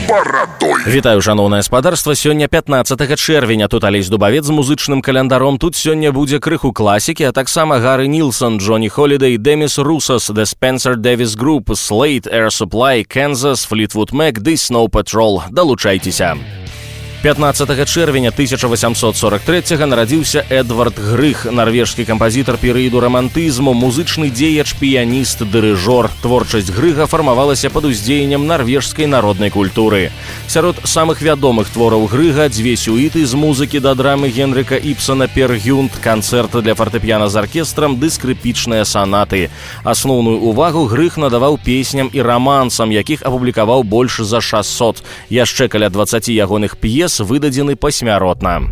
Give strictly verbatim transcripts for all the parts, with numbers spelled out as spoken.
барадой. Вітаю, шаноўнае спадарства. Сёння пятнаццатага чэрвеня. Тут Алесь Дубавец з музычным календаром. Тут сёння будзе крыху класікі, а таксама Гары Нілсон, Джоні Холідэй, Деміс Русас, The Spencer Davis Group, Slate, Air Supply, Kansas, Fleetwood Mac, The Snow Patrol. Далучайцеся. пятнаццатага чэрвеня тысяча восемьсот сорок третьего нарадзіўся Эдвард Грых, нарвежскі кампазітар перыяду рамантызму, музычны дзеяч, піяніст, дырыжор. Творчасць Грыга фармавалася пад уздзеяннем нарвежскай народнай культуры. Сярод самых вядомых твораў Грыга дзве сюіты з музыкі да драмы Генрыка Іпсана «Пер Гюнд», канцэрты для фартэпіяна з аркестрам ды скрыпічныя санаты. Асноўную увагу Грых надаваў песням і рамансам, якіх апублікаваў больш за шасцьсот. Яшчэ каля дваццаці ягоных п'ес выдадзены пасмяротна.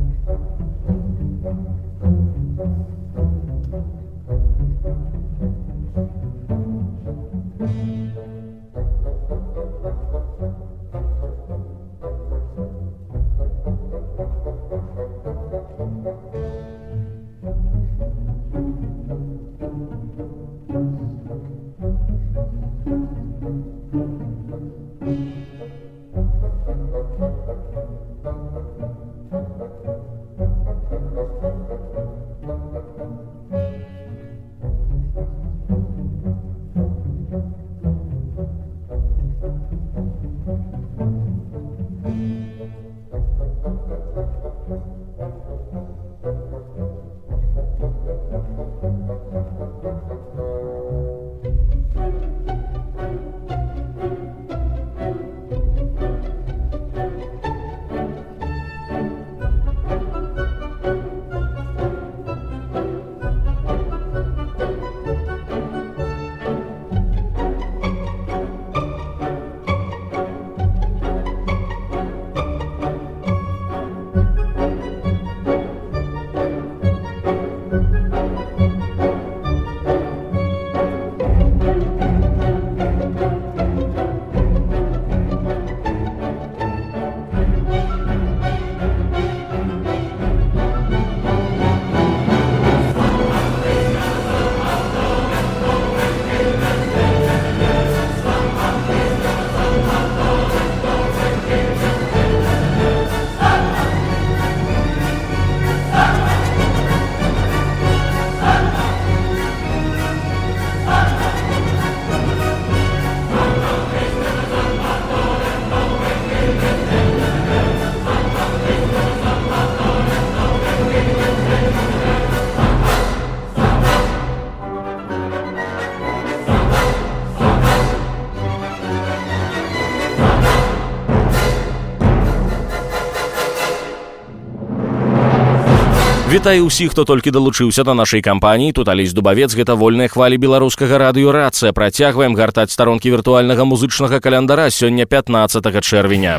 Вітаю ўсіх, хто толькі далучыўся да нашай кампаніі. Тут Алесь Дубавец, гэта вольныя хвалі беларускага радыё «Рацыя». Працягваем гартаць старонкі віртуальнага музычнага календара сёння пятнаццатага чэрвеня.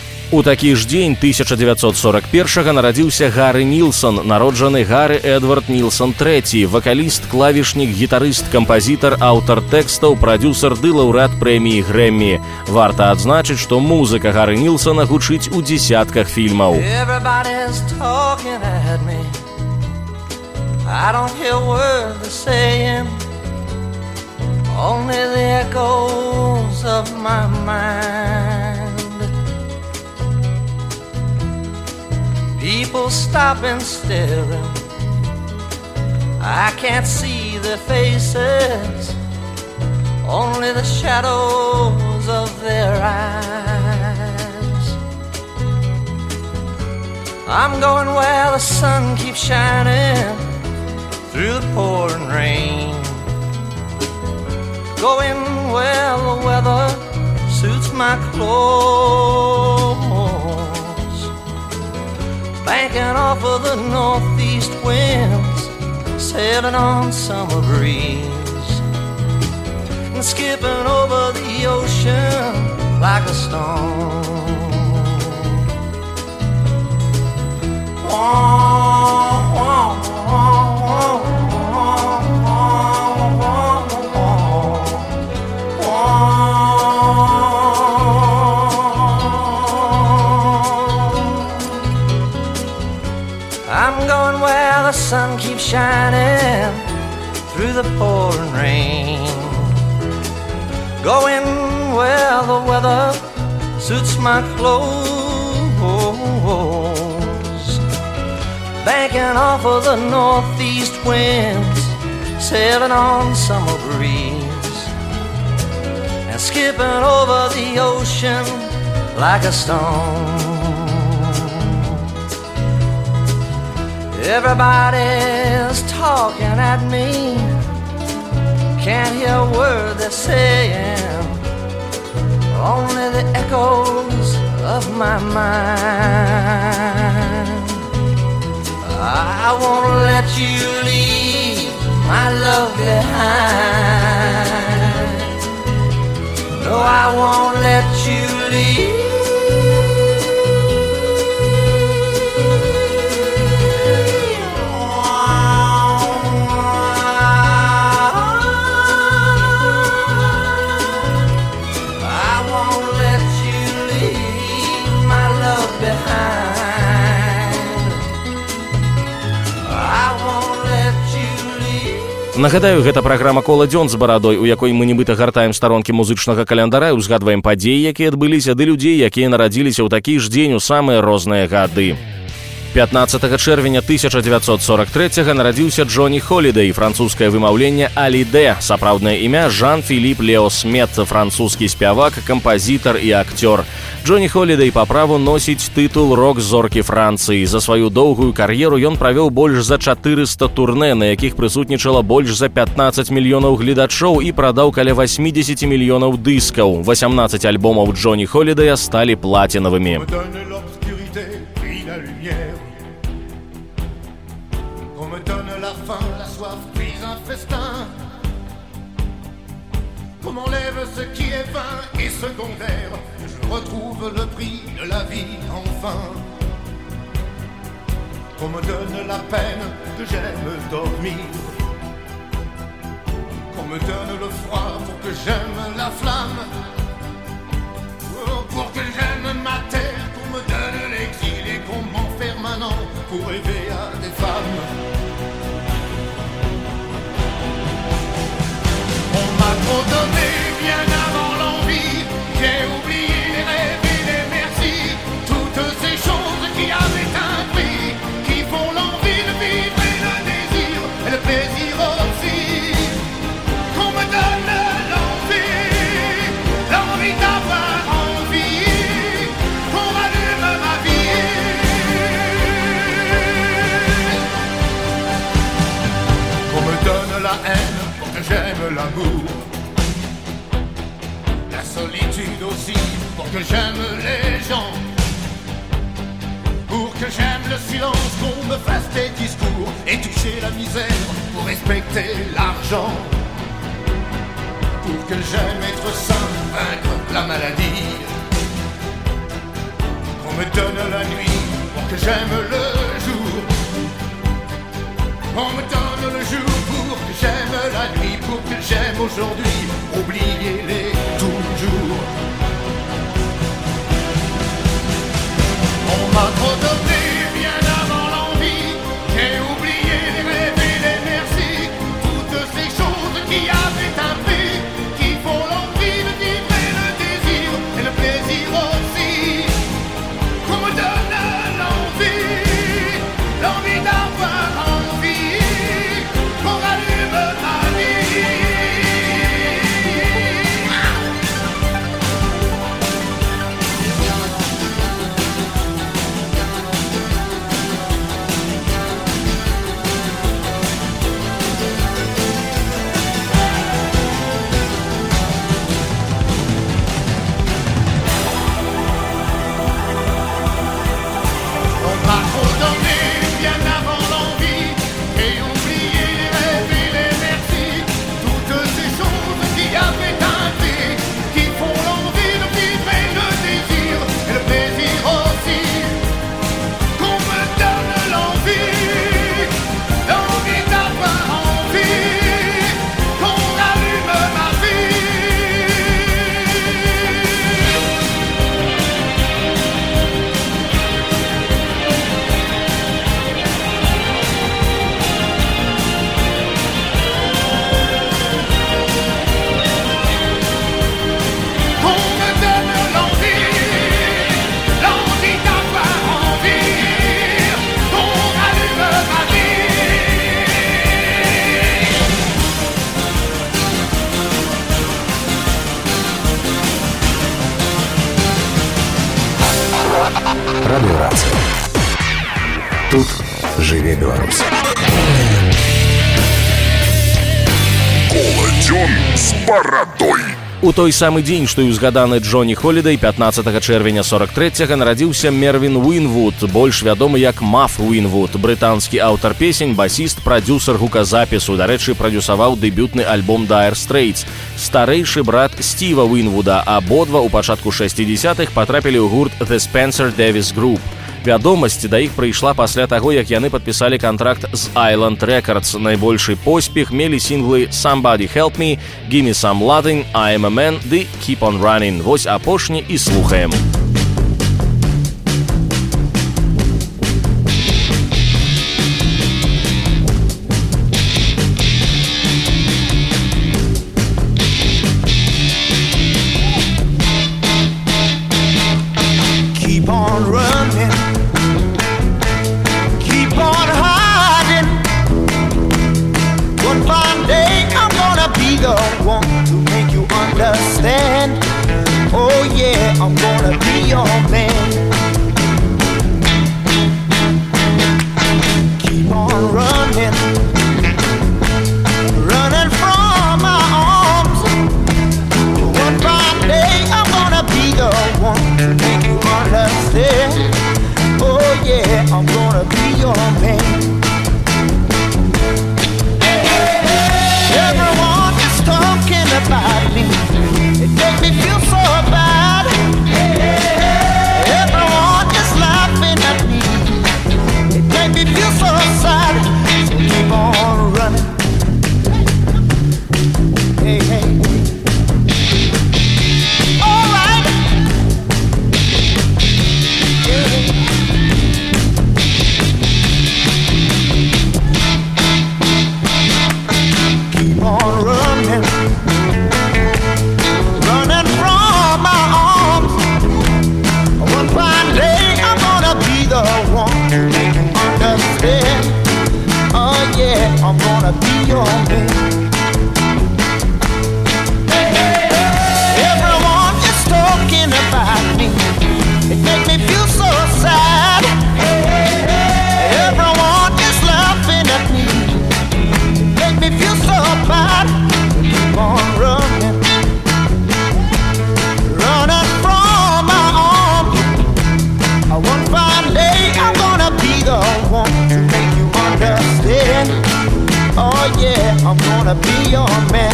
У такі ж дзень тысяча дзевяцьсот сорок первого нарадзіўся Гары Нілсон, народжаны Гары Эдвард Нілсон трэці, вакаліст, клавішнік, гітарыст, кампазітар, аўтар тэкстаў, прадзюсар ды лаўрэат прэміі Грэммі. Варта адзначыць, што музыка Гары Нілсона гучыць у дзесятках фільмаў. I don't hear words they're saying, only the echoes of my mind. People stopping, staring, I can't see their faces, only the shadows of their eyes. I'm going where the sun keeps shining through the pouring rain, going where the weather suits my clothes, banking off of the northeast winds, sailing on summer breeze, and skipping over the ocean like a stone. Wah, wah, wah. I'm going where the sun keeps shining through the pouring rain, going where the weather suits my clothes, banking off of the northeast winds, sailing on summer breeze, and skipping over the ocean like a stone. Everybody's talking at me, can't hear a word they're saying, only the echoes of my mind. I won't let you leave my love behind. No, I won't let you leave. Нагадаю, гэта праграма «Кола дзён з барадой», у якой мы нібыта гартаем старонкі музычнага каляндаря, узгадваем падзеі, якія адбыліся, ды людзей, якія нарадзіліся ў такі ж дзень у самыя розныя гады. пятнаццатага чэрвеня тысяча дзевяцьсот сорок трэцяга нарадзіўся Джоні Холідэй, французскае вымаўленне Алідэ, сапраўднае імя Жан-Філіп Лео Смет, французскі спявак, кампазітар і акцёр. Джоні Холідэй па праву носіць тытул рок-зоркі Францыі. За сваю доўгую кар'еру ён правёў больш за чатырыста турнэ, на якіх прысутнічала больш за пятнаццаць мільёнаў гледачоў і прадаў каля васьмідзесят мільёнаў дыскаў. васямнаццаць альбомаў Джоні Холідэя сталі платінавымі. Qu'on m'enlève ce qui est vain et secondaire, je retrouve le prix de la vie enfin. Qu'on me donne la peine que j'aime dormir, qu'on me donne le froid pour que j'aime la flamme, oh, pour que j'aime ma terre, qu'on me donne l'exil et qu'on m'enferme un an pour rêver à des femmes. On m'a trop donné bien avant l'envie, j'ai oublié les rêves et les merci, toutes ces choses qui avaient un prix, qui font l'envie de vivre et le désir, et le plaisir aussi. Qu'on me donne l'envie, l'envie d'avoir envie, qu'on rallume ma vie. Qu'on me donne la haine, j'aime l'amour, la solitude aussi, pour que j'aime les gens, pour que j'aime le silence, qu'on me fasse des discours et toucher la misère pour respecter l'argent, pour que j'aime être sain, vaincre la maladie, qu'on me donne la nuit, pour que j'aime le jour, on me donne le jour pour que j'aime la nuit, pour que j'aime aujourd'hui, oubliez-les toujours. On m'a trop donné bien avant l'envie, j'ai oublié les rêves et les merci, toutes ces choses qui avaient un prix, qui font l'envie de vivre et le désir, et le plaisir aussi. Qu'on me donne l'envie, l'envie d'avoir envie, qu'on rallume ma vie. Радио Беларусь. Колодзён з барадой. У той самы дзень, што і ўзгаданы Джоні Холідэй, пятнаццатага чэрвеня сорок трэцяга нарадзіўся Мервін Уінвуд, больш вядомы як Маф Уінвуд, брытанскі аўтар песень, басіст, прадзюсар гуказапісу, дарэчы, прадзюсаваў дэбютны альбом Dire Straits, старэйшы брат Стіва Уінвуда, абодва ў пачатку шэсцідзесятых патрапілі ў гурт The Spencer Davis Group. Вядомасць да іх прыйшла пасля таго, як яны падпісалі кантракт з Island Records. Найбольшы поспех мелі сінглы Somebody Help Me, Gimme Some Lovin', I'm a Man ды Keep on Running. Вось апошні і слухаем. Keep on running, keep on hiding. One fine day I'm gonna be the one to make you understand. Oh yeah, I'm gonna be your man. Keep on running, running from my arms. One fine day I'm gonna be the one to make you understand. Oh yeah, I'm gonna be your man. Everyone is talking about me. It makes me feel so bad. Everyone is laughing at me. It makes me feel so sad. So keep on running. Hey, hey. All right. Yeah. Keep on running, running from my arms. One fine day I'm gonna be the one to make you understand. Oh yeah, I'm gonna be your man. Everyone is talking about me. It makes me feel so sad. Everyone is laughing at me. Make me feel so bad. Keep on running, running from my arms. One fine day I'm gonna be the one to make you understand. Oh yeah, I'm gonna be your man.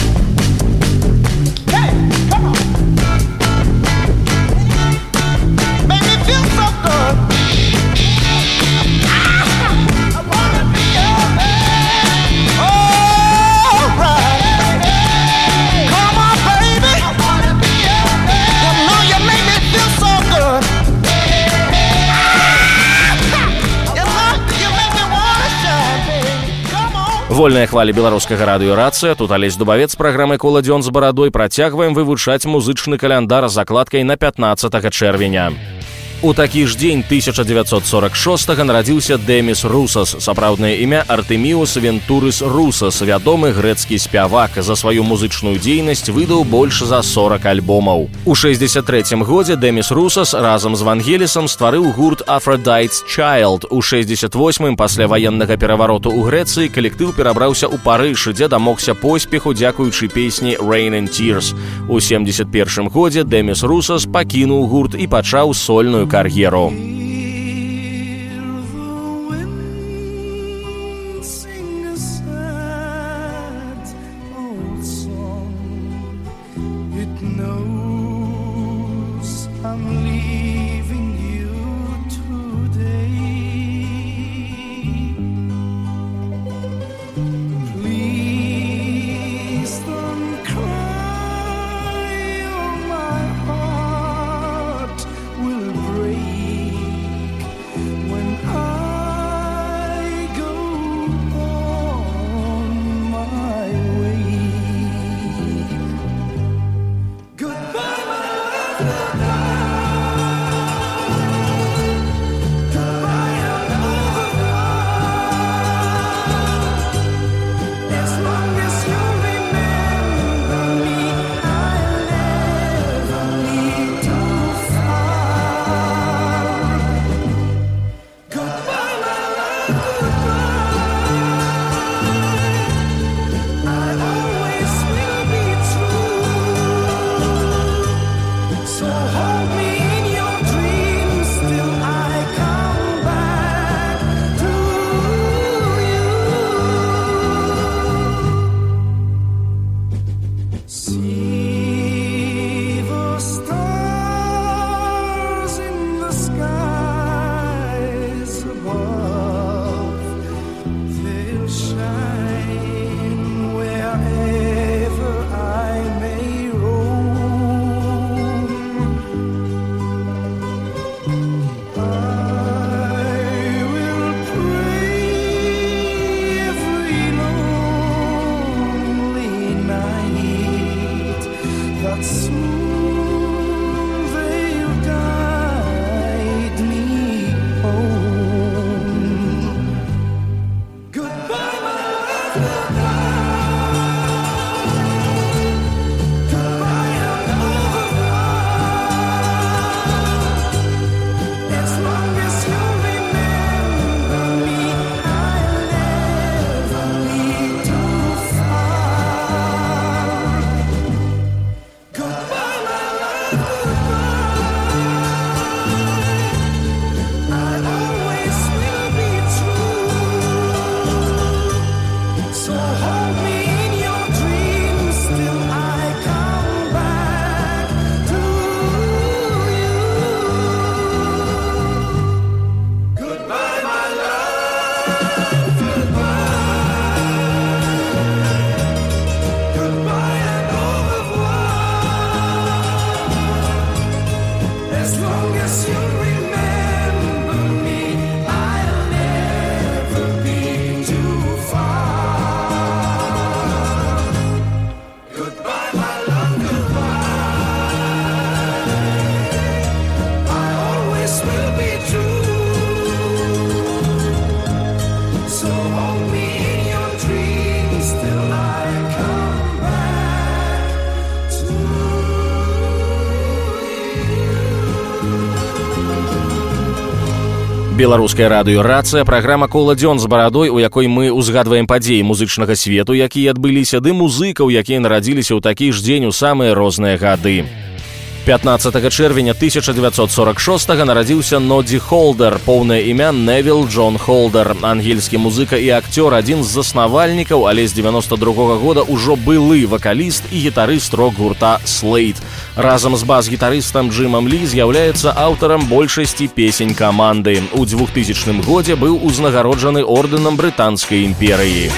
Hey, come on. Make me feel so good. I wanna be your man. All right. Come on, baby. I wanna be your man. You know you make me feel so good. You know you make me wanna shine, baby. Come on. Вольная хваля беларускага радыё-рацыя, тут Алесь Дубавец з праграмай «Коладзён з барадой». Працягваем вывучаць музычны каляндар з закладкай на пятнаццатага чэрвеня. У такі ж дзень тысяча дзевяцьсот сорок шостага нарадзіўся Дэміс Русас, сапраўднае імя Артэміус Вентурыс Русас, вядомы грэцкі спявак. За сваю музычную дзейнасць выдаў больш за сорок альбомаў. У шэсцьдзесят трэцім годзе Дэміс Русас разам з Вангелісам стварыў гурт Aphrodite's Child. У шэсцьдзесят восьмым пасля ваеннага перавароту ў Грэцыі калектыў перабраўся ў Парыж, дзе дамогся поспеху дзякуючы песні Rain and Tears. У сямдзесят першым годзе Дэміс Русас пакінуў гурт і пачаў сольную кар'еру. Will break. Беларускае радыё «Рацыя», праграма «Кола дзён з барадой», у якой мы ўзгадваем падзеі музычнага свету, якія адбыліся, ды музыкаў, якія нарадзіліся ў такі ж дзень у самыя розныя гады. пятнаццатага чэрвеня тысяча дзевяцьсот сорок шостага нарадзіўся Нодди Холдер, поўнае імя Невіл Джон Холдер, ангельскі музыка і акцёр, адзін з заснавальнікаў, але з дзевяноста другога года ўжо былы вакаліст і гітарыст рок-гурта Slade. Разам з бас-гітарыстам Джимам Лі з'яўляецца аўтарам большасці песень каманды. У двухтысячным годзе быў узнагароджаны ордэнам брытанскай імперыі.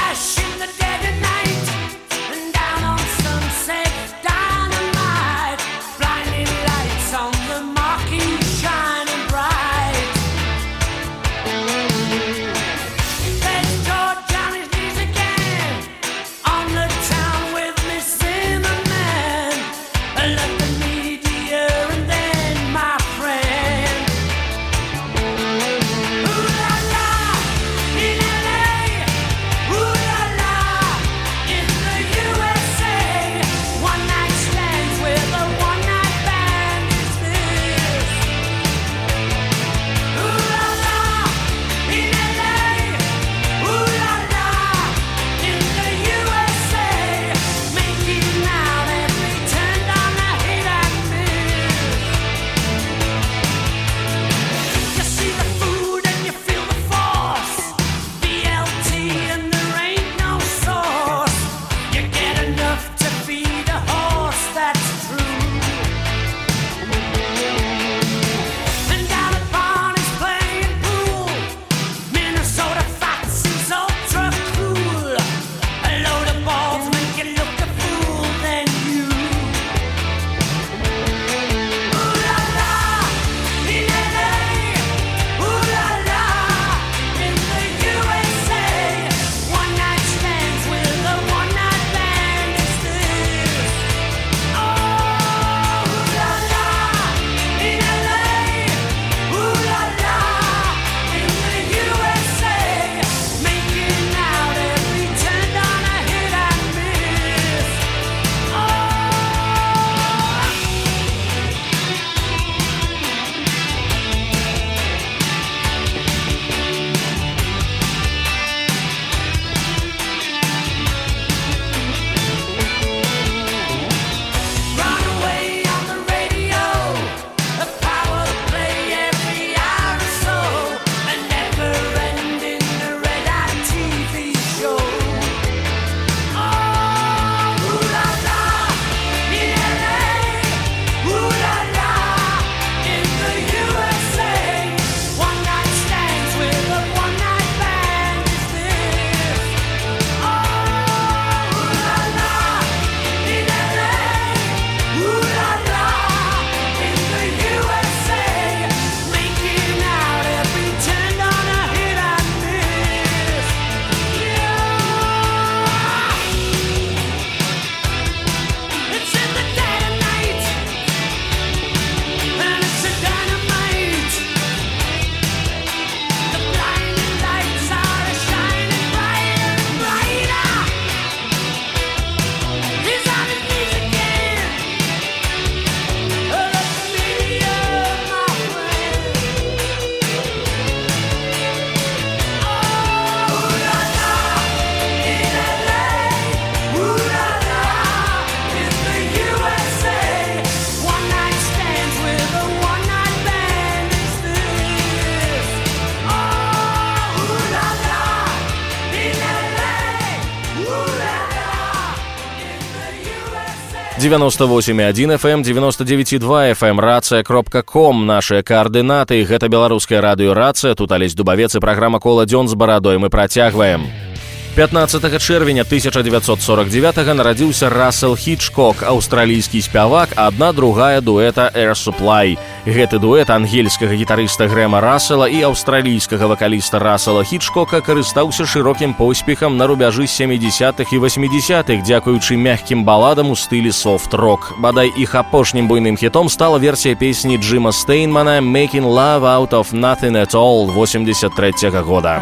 девяносто восемь и один эф эм, девяносто девять и два эф эм, рация кропка ком, наши координаты. Гэта беларускае радыё «Рацыя», тут Алесь Дубавец и программа «Кола дзён з барадой». Мы працягваем. пятнаццатага чэрвеня тысяча дзевяцьсот сорок девятага нарадзіўся Рассел Хічкок, аўстралійскі спявак, адна другая дуэта Air Supply. Гэты дуэт ангельскага гітарыста Грэма Рассела і аўстралійскага вакаліста Рассела Хічкока карыстаўся шырокім поспехам на рубяжы сямідзясятых і васьмідзясятых, дзякуючы мяккім баладам у стылі софт-рок. Бадай іх апошнім буйным хітом стала версія песні Джима Стейнмана «Making Love Out of Nothing at All» восемьдесят третьего года.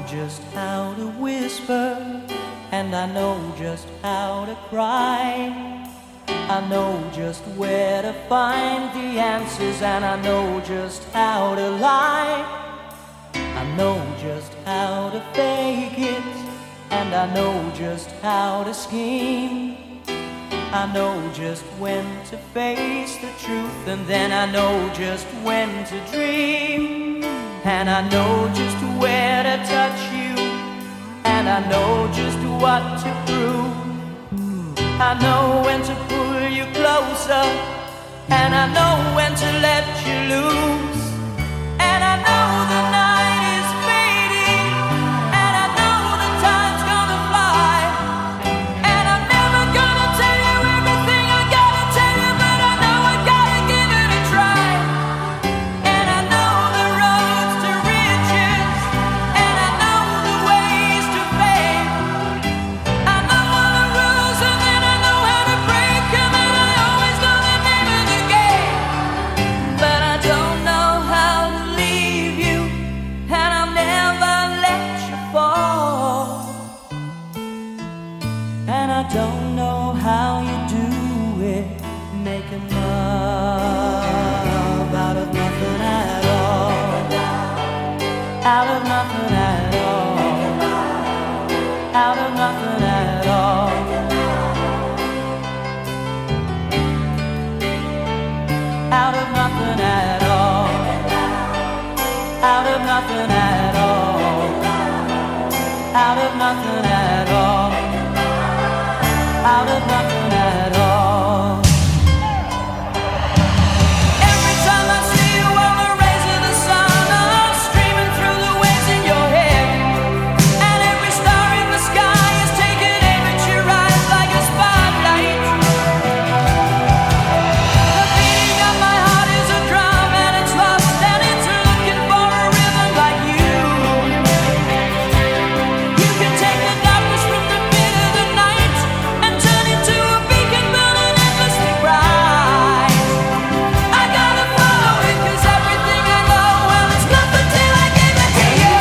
And I know just how to cry. I know just where to find the answers, and I know just how to lie. I know just how to fake it, and I know just how to scheme. I know just when to face the truth, and then I know just when to dream. And I know just where to touch you, and I know just what to prove. I know when to pull you closer, and I know when to let you loose. And I know the night is fading, and I know the time's gonna fly. And I'm never gonna tell you everything I gotta tell you, but I know I gotta give it a try. And I know the roads to riches, and I know the ways to fame. I know all the rules, and then I know how to break them, and I always know the name of the game. But I don't know how to leave you, and I'll never let you fall. And I don't know how you do it, making love out of nothing at all. Out of nothing at all. Out of nothing at all. Out of nothing at all. Out of nothing at all. Out of nothing at all. Out of nothing at all. Every time I see you on the rays of the sun, I'm streaming through the waves in your head. And every star in the sky is taking aim at your eyes like a spotlight. The beating of my heart is a drum, and it's lost, and it's looking for a rhythm like you. You can take the darkness from the pit of the night and turn it to a beacon burning endlessly bright. I gotta follow it, 'cause everything I know, well, it's nothing till I give it to you.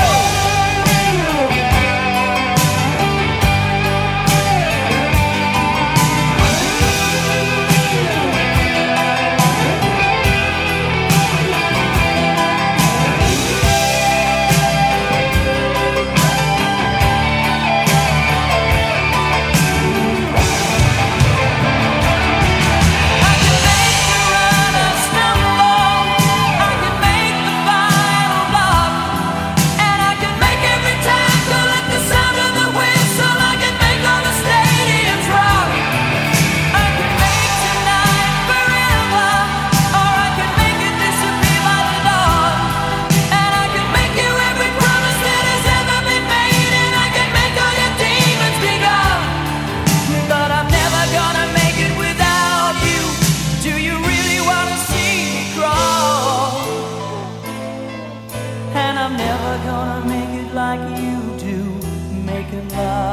I can make the runner stumble, I can make the final block, and I can make every tackle at the sound of the whistle. I can make all the stadiums rock. I can make tonight forever, or I can make it disappear by the dawn. And I can make you every promise that has ever been made, and I can make all your demons be gone. But I'm never gonna make it without you. Do you really wanna see me crawl? And I'm never gonna make it like you do, making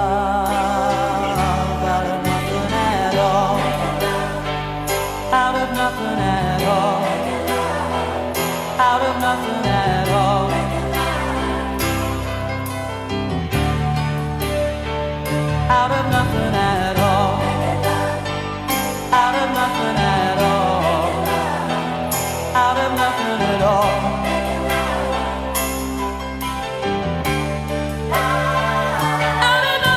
love out of nothing at all. Out of nothing at all. Out of nothing at all. Out of nothing at all. Out of nothing at all. Out of nothing at all. Out of nothing.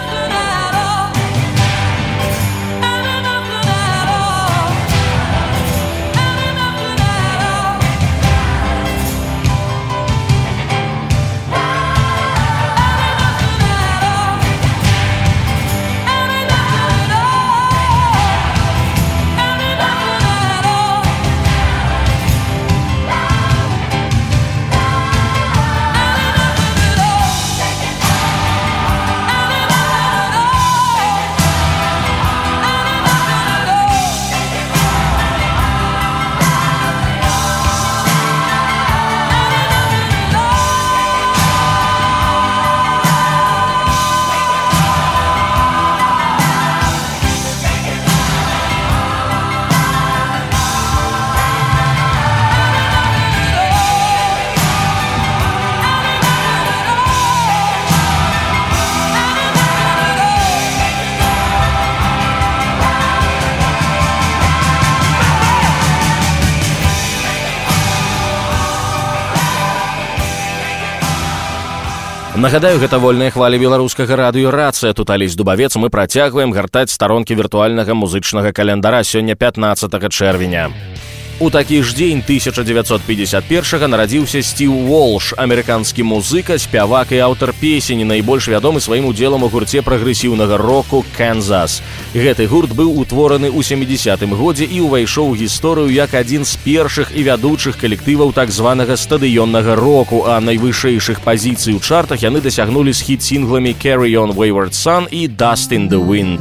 Нагадаю, гэта вольныя хвалі беларускага радыё «Рацыя». Тут Алесь Дубавец. Мы працягваем гартаць старонкі віртуальнага музычнага календара сёння пятнаццатага чэрвеня. У такі ж дзень тысяча дзевяцьсот пятьдесят первого нарадзіўся Стив Уолш, амерыканскі музыка, спявак і аўтар песень, найбольш вядомы сваім удзелам у гурце прагрэсіўнага року «Канзас». Гэты гурт быў утвораны ў сямідзясятым годзе і ўвайшоў у гісторыю як адзін з першых і вядучых калектываў так званага стадыённага року, а найвышэйшых пазіцый у чартах яны дасягнулі з хіт-сінгламі «Carry on Wayward Son» і «Dust in the Wind».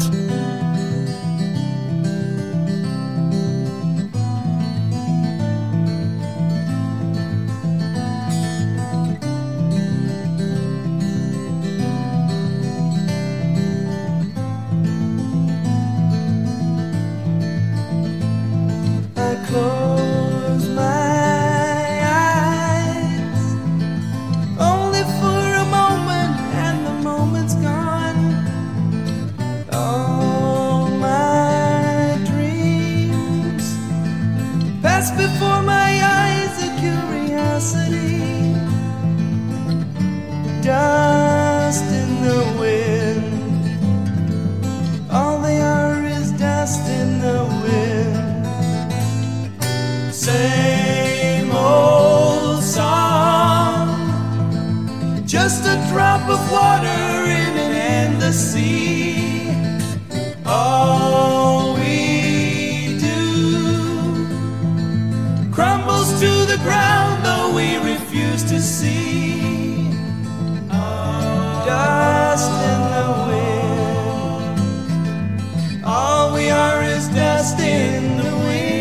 Before my eyes a curiosity, dust in the wind. All they are is dust in the wind. Same old song, just a drop of water in an endless sea. All we do crumbles to the ground, though we refuse to see. Dust in the wind. All we are is dust in the wind.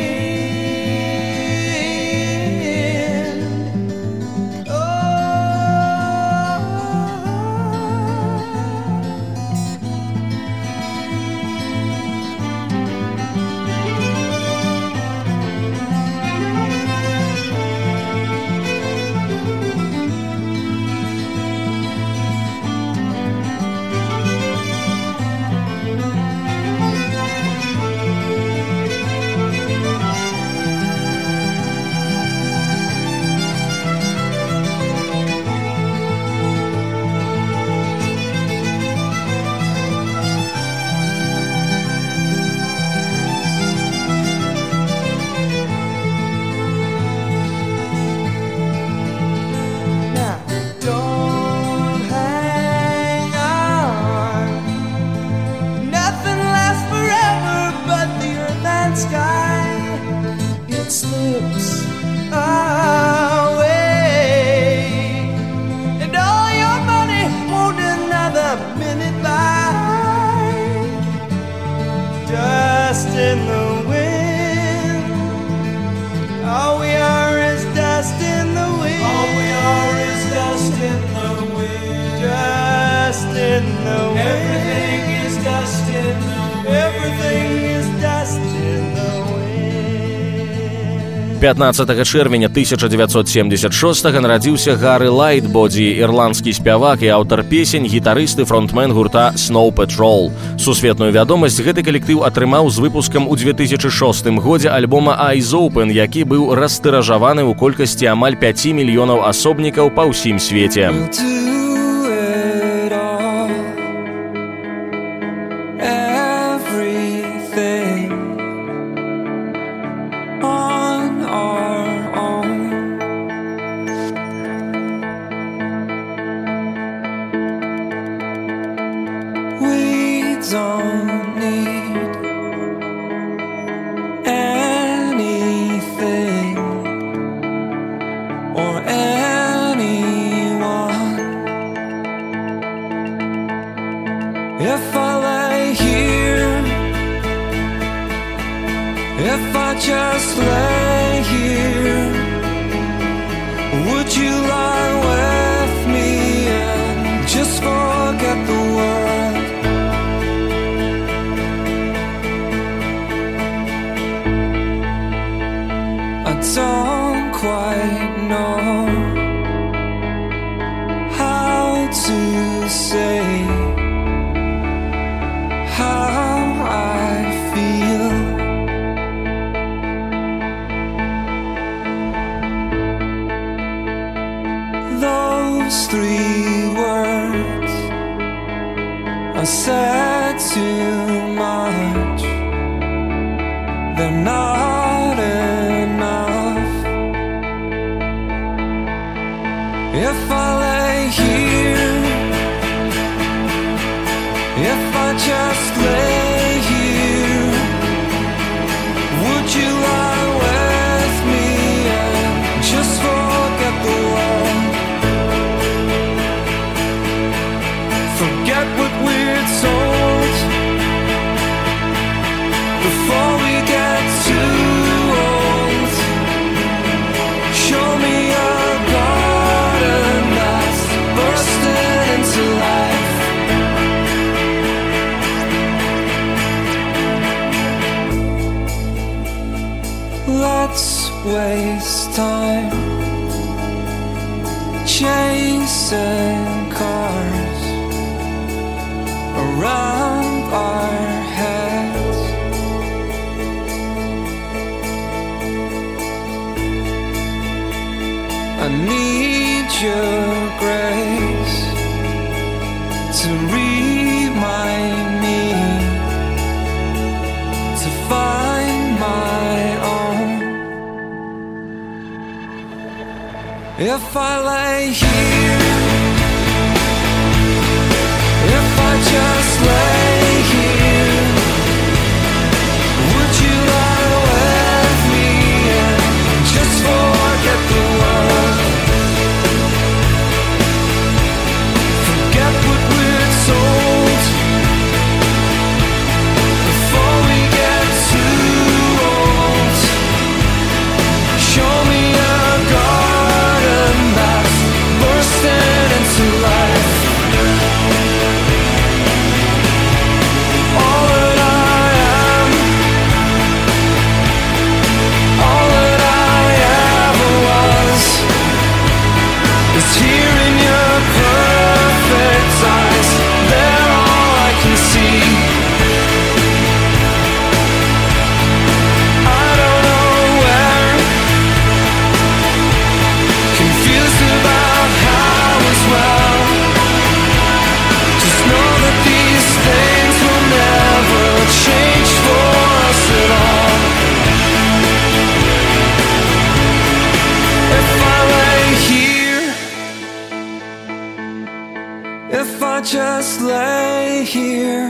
пятнаццатага чэрвеня тысяча дзевяцьсот семьдесят шостага нарадзіўся Гары Лайтбодзі, ірландскі спявак і аўтар песень, гітарыст і фронтмен гурта Snow Patrol. Сусветную вядомасць гэты калектыў атрымаў з выпускам у две тысячы шостым годзе альбома Eyes Open, які быў растыражаваны ў колькасці амаль пяць мільёнаў асобнікаў па ўсім свеце. Don't need anything or anyone. If I lay here, if I just lay here, would you lie with me and just forget the world? I don't quite know how to say how I feel. said too much. They're not enough. If I lay here, if I just lay here, would you lie with me and just forget the world? Forget what we're told before we get too old. Show me a garden that's bursting into life. Let's waste time chasing cars around our heads. I need your grace to remind me to find my own. If I lay here, if I just lay here, would you lie with me and just forget the world? Forget what we're told before we get too old. Show me a garden that's bursting into life. All that I am, all that I ever was, is here in your perfect eyes. They're all I can see. I don't know where, confused about how as well. Just know that these things will never change for us at all. If I lay here, if I just lay here,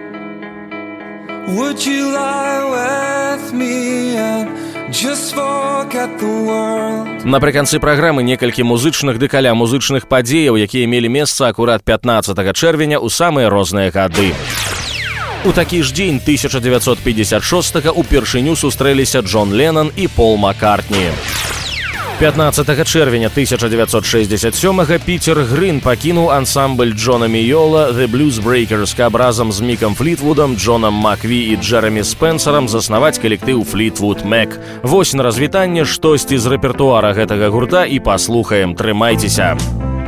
would you lie with me and just forget the world? Напрыканцы праграмы некалькі музычных ды каля музычных падзеяў, якія мелі месца акурат пятнаццатага чэрвеня ў самыя розныя гады. У такі ж дзень тысяча дзевяцьсот пятьдесят шостага упершыню сустрэліся Джон Леннон і Пол Маккартні. пятнаццатага чэрвеня тысяча дзевяцьсот шэсцьдзесят сёмага Пітер Грын пакінуў ансамбль Джона Міёла The Blues Breakers, каб разам з Мікам Флітвудам, Джонам Макві і Джеремі Спенсерам заснаваць калектыў Fleetwood Mac. Вось на развітанне штосьці з рэпертуара гэтага гурта і паслухаем. Трымайцеся!